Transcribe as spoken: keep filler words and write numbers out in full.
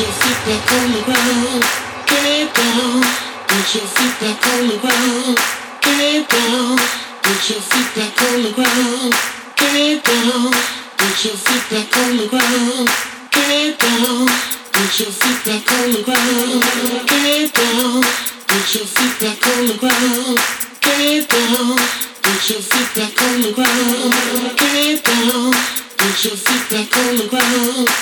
your feet back on the ground. Get down. Put your feet back on the ground. Get down. Put your feet back on the ground. Get down. Put your feet back on the ground. Get down. Put your feet back on the ground. Get down. Put your feet back on the ground. Get down. Put your feet back on the ground. Get down. Put your feet back on the ground.